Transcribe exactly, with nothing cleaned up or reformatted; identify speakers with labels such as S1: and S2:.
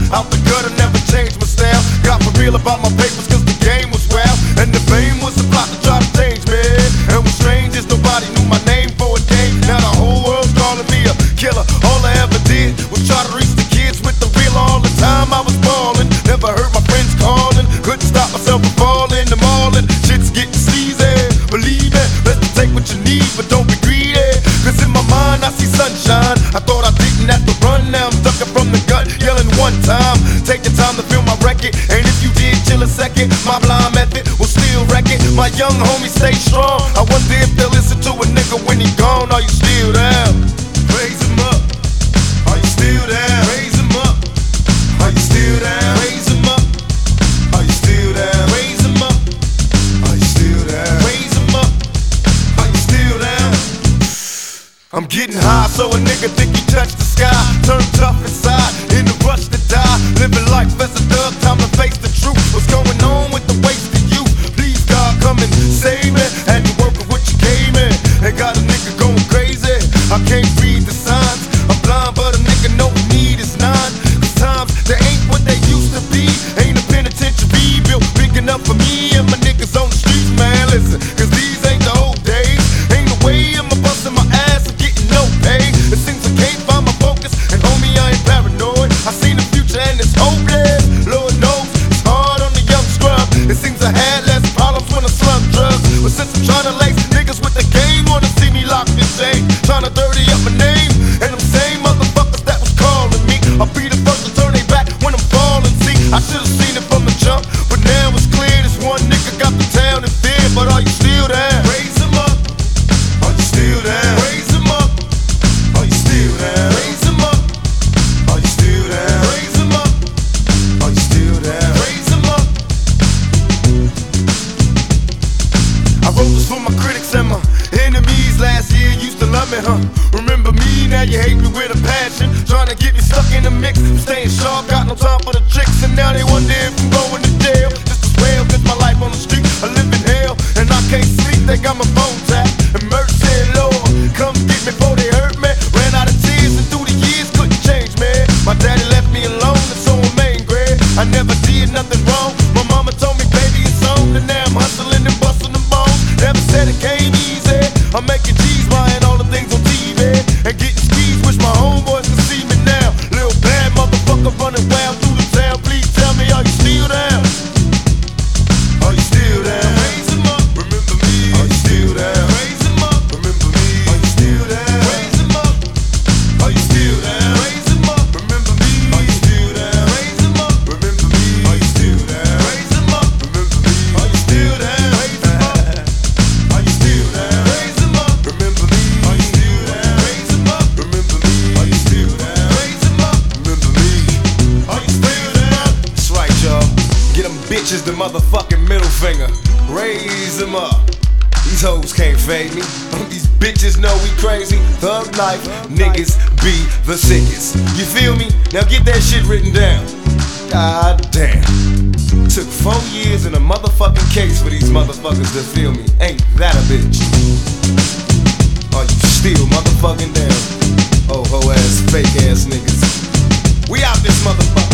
S1: Out the gutter, never changed my style. Got for real about my papers cause the game was wild. And the fame was a plot to try to change me. And what's strange is nobody knew my name for a day. Now the whole world's calling me a killer. All I ever did was try to reach the kids with the real all the time I was ballin'. Never heard my friends calling. Couldn't stop myself from falling. I'm all in. Shit's getting sleazy. Believe it, let's take what you need, but don't be greedy. Cause in my mind I see sunshine. I thought I didn't have to run. Now I'm ducking from the gut, yelling one time. Take the time to feel my record. And if you did, chill a second. My blind method will still wreck it. My young homie stay strong. I wonder if they'll listen to a nigga when he gone. Are you still there? Raise him up. Are you still there? Raise him up. Are you still there? Raise him up. Are you still there? Raise him up. Are you still there? Raise him up. Are you still there? I'm getting high so a nigga think he touched the sky. Turn tough inside, in the rush to die. Living life as a thug, time to face the truth. What's going on with the wasted youth? Please God come and save me. Had to work with what you gave me. And got a nigga going crazy. I can't read the signs. I'm blind but a nigga know we need is nine. Cause times they ain't what they used to be. Ain't a penitentiary built big enough for me and my niggas on the streets, man. Listen, cause these ain't the old days. Ain't no way I'm a busting my ass and getting no pay. It seems I can't find my focus. And homie, I ain't paranoid. I seen the future and it's hopeless. Lord knows it's hard on the young scrub. It seems I had less problems when I slung drugs. But since I'm trying to lace niggas with the game, wanna see me locked in chains, trying to dirty up my name. And them same motherfuckers that was calling me, I'll be the first to turn they back when I'm falling. See, I should've seen it from the jump, but now it's clear this one nigga got the town in fear. But are you still there? Raise him up. Are you still there? Raise him up. Are you still there? Raise him up. Are you still there? Raise him up. Are you still there? Raise him up. I wrote this for my critics and my enemies. Last year used to love me, huh? Remember me, now you hate me with a passion. Trying to get me stuck in the mix. I'm staying sharp, got no time for the tricks. And now they wonder if I'm going to jail. Just as well, cause my life on the street, I live in hell. And I can't sleep, they got my phone tapped. And mercy, Lord, come get me before they hurt me. Ran out of tears and through the years couldn't change me. My daddy left me alone and so I'm angry. I never did nothing wrong. My mama told me, baby, it's on. And now I'm hustling and busting them bones. Never said it came easy. I'm making G's, buying all the things on T V. And getting skis, wish my homeboys could see me now. Little bad motherfucker running wild through the town. Please tell me, are you still there? Are you still there? Raise him up. Remember me? Are you still there? Raise him up. Remember me? Are you still there? Raise him up. Are you still there? Raise him up. Remember me? Are you still there? Raise him up. Remember me? Are you still there? Raise him up. Remember me? Are you still there? Raise him up. Are you still there? Raise him up. Remember me? Are you still there? Raise him up. Remember me? Are you still there? Raise him up. Remember me? Are you still there? That's right, y'all. Get them bitches the motherfucking middle finger. Raise them up. These hoes can't fade me. These bitches know we crazy. Thug life, niggas be the sickest. You feel me? Now get that shit written down. God damn. Took four years in a motherfucking case for these motherfuckers to feel me. Ain't that a bitch? Are you still motherfucking down? Oh, ho ass, fake ass niggas. We out this motherfucker.